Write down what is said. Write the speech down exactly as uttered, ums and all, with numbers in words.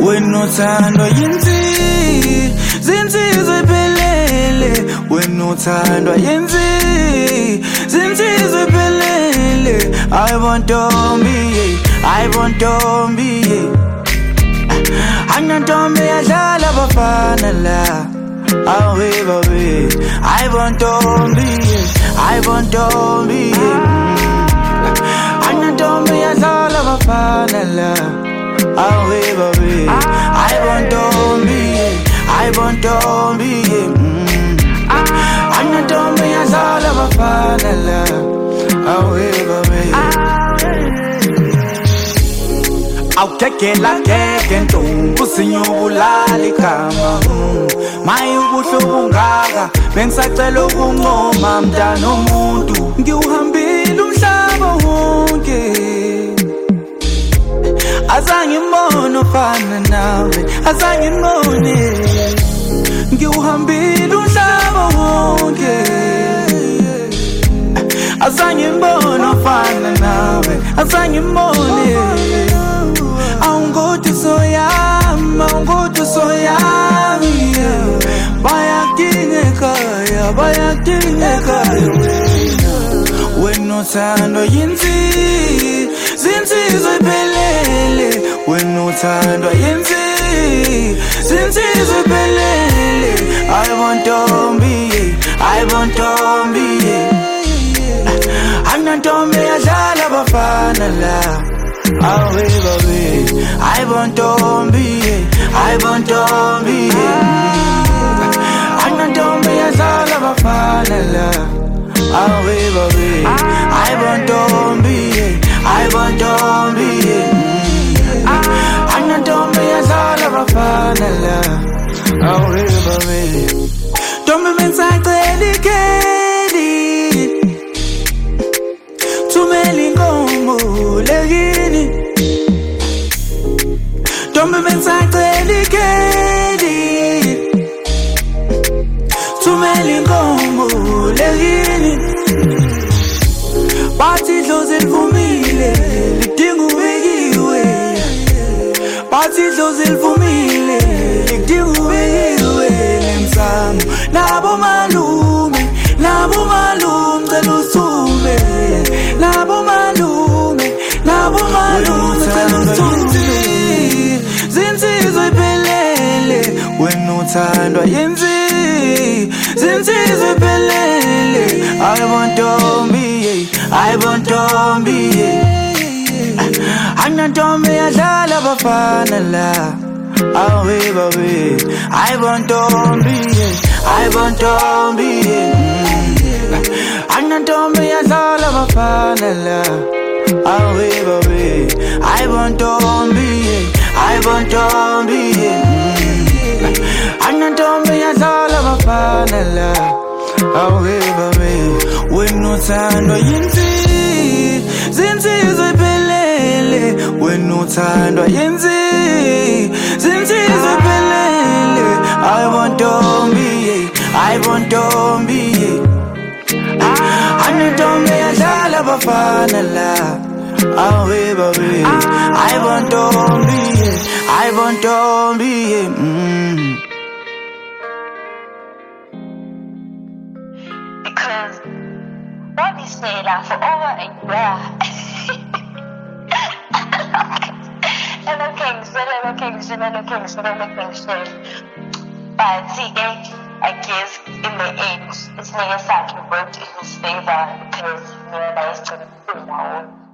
wena uthandwa yinzi zinsizwe iphelele wena uthandwa yinzi zinsizwe iphelele ayibontombi ayibontombi anantombi yadlala bafana la awe babe ayibontombi ayibontombi anantombi yadlala bafana la awe babe ayibontombi ayibontombi anantombi yadlala bafana la awe babe awukekela keke ntombi usinyubulala ikhama maye ubuhlobo ngaka bengisacela ukuncoma mntana omuntu ngiuhambile umhlaba wonke azange ngibone ofana nawe azange ngibone ngiuhambile umhlaba wonke azange ngibone ofana nawe azange ngibone awungoti soyami awungoti soyami bayakudingeka bayakudingeka wena uthandwa yinzi zinsizwe iphelele wena uthandwa yinzi zinsizwe iphelele ayibontombi ayibontombi anantombi yadlala bafana la awe babe ayibontombi ayibontombi anantombi yadlala bafana la awe babe ayibontombi ayibontombi anantombi yadlala bafana la awe babe ntombi bensacela ikheli thumela inkomo lekini ntombi bensacela ikheli thumela inkomo lekini bathi idlozi livumile lidinga ubekiwe bathi idlozi livumile lidinga ubekiwe nemsamo nabo malume nabo malume cela usume nabo malume nabo malume cela usume zinsizwe iphelele wena uthandwa yinzi zinsizwe iphelele ayibontombi ayibontombi anantombi yadlala bafana la awe babe ayibontombi ayibontombi anantombi yadlala bafana la awe babe ayibontombi ayibontombi anantombi yadlala bafana la awe babe wena uthandwa yinzi zinsizwe iphelele wena uthandwa yinzi zinsizwe iphelele ayibontombi ayibontombi anantombi yadlala bafana la awe babe ayibontombi ayibontombi because what we say that for over a year Hello Kings, hello Kings, hello Kings, hello Kings. But see, I guess in the end, it's not exactly worked in his favor because he realized to be now.